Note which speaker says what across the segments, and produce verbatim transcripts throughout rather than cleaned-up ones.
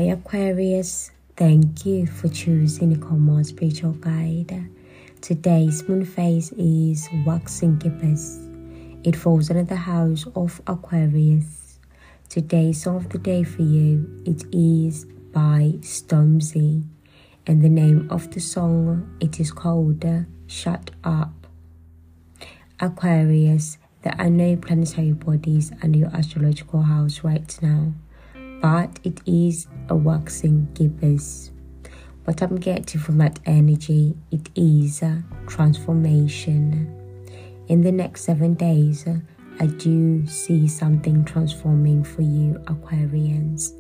Speaker 1: Hi Aquarius, thank you for choosing to become my spiritual guide. Today's moon phase is waxing gibbous. It falls under the house of Aquarius. Today's song of the day for you, it is by Stormzy. And the name of the song, it is called Shut Up. Aquarius, there are no planetary bodies under your astrological house right now, but it is a waxing gibbous. What I'm getting from that energy, it is a transformation. In the next seven days, I do see something transforming for you, Aquarians.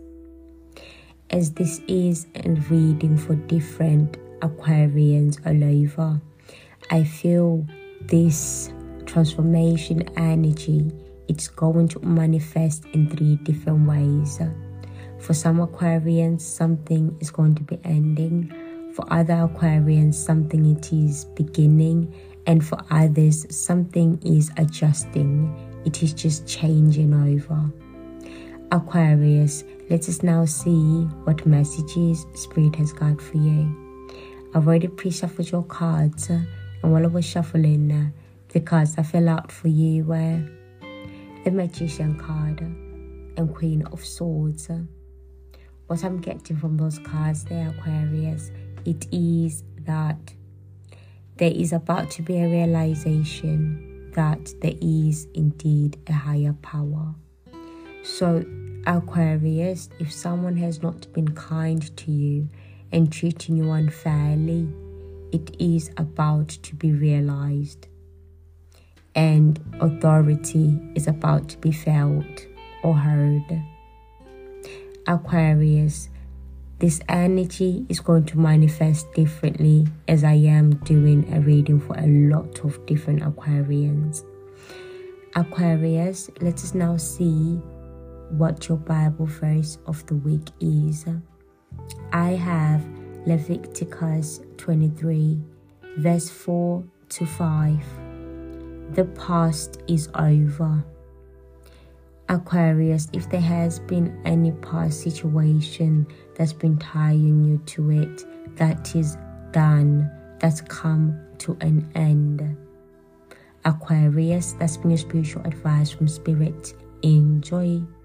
Speaker 1: As this is a reading for different Aquarians all over, I feel this transformation energy, it's going to manifest in three different ways. For some Aquarians, something is going to be ending. For other Aquarians, something it is beginning. And for others, something is adjusting. It is just changing over. Aquarius, let us now see what messages Spirit has got for you. I've already pre-shuffled your cards, and while I was shuffling, the cards that fell out for you were the Magician card and Queen of Swords. What I'm getting from those cards there, Aquarius, it is that there is about to be a realization that there is indeed a higher power. So, Aquarius, if someone has not been kind to you and treating you unfairly, it is about to be realized. And authority is about to be felt or heard. Aquarius, this energy is going to manifest differently as I am doing a reading for a lot of different Aquarians. Aquarius, let us now see what your Bible verse of the week is. I have Leviticus twenty-three, verse four to five. The past is over. Aquarius, if there has been any past situation that's been tying you to it, that is done, that's come to an end. Aquarius, that's been your spiritual advice from Spirit. Enjoy.